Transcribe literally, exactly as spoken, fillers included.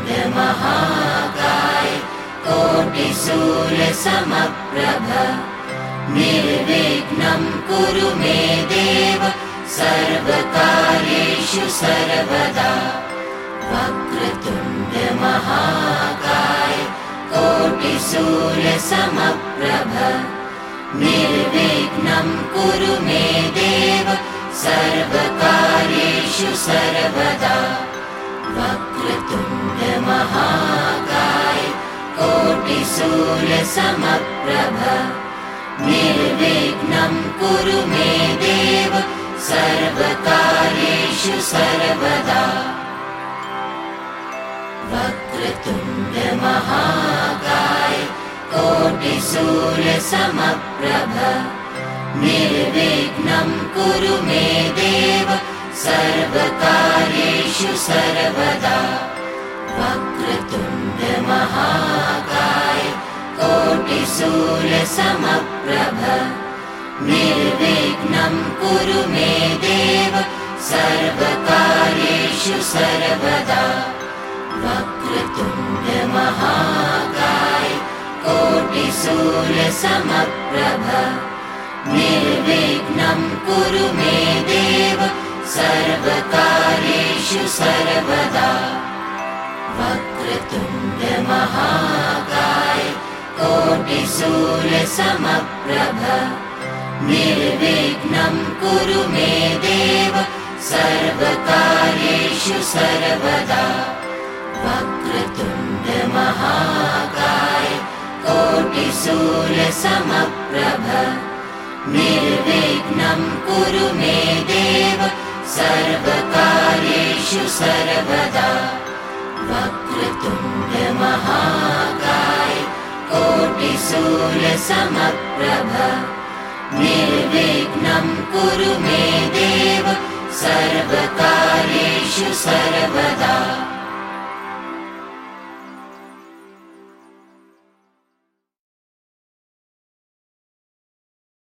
महाकाय कोटिसूर्यसमप्रभ निर्विघ्नं कुरु मे देव सर्वकार्येषु सर्वदा। वक्रतुण्ड महाकाय कोटिसूर्यसमप्रभ निर्विघ्नं कुरु मे देव सर्वकार्येषु सर्वदा। वक्रतुण्ड महाकाय कोटिसूर्यसमप्रभ निर्विघ्नं कुरु मे देव सर्वकार्येषु सर्वदा। वक्रतुण्ड महाकाय कोटिसूर्यसमप्रभ निर्विघ्नं कुरु मे देव सर्वकार्येषु सर्वदा। वक्रतुण्ड महाकाय कोटिसूर्यसमप्रभ निर्विघ्नं कुरु मे देव सर्वकार्येषु सर्वदा। वक्रतुण्ड महाकाय कोटिसूर्यसमप्रभ निर्विघ्नं कुरु मे देव सर्वकार्येषु सर्वदा। वक्रतुण्ड महाकाय कोटिसूर्यसमप्रभ निर्विघ्नं कुरु मे देव सर्वकार्येषु सर्वदा। वक्रतुण्ड महाकाय कोटिसूर्यसमप्रभ निर्विघ्नं कुरु मे देव सर्वकार्येषु सर्वदा। वक्रतुण्ड महाकाय कोटिसूर्यसमप्रभ निर्विघ्नं कुरु मे देव सर्वकार्येषु सर्वदा।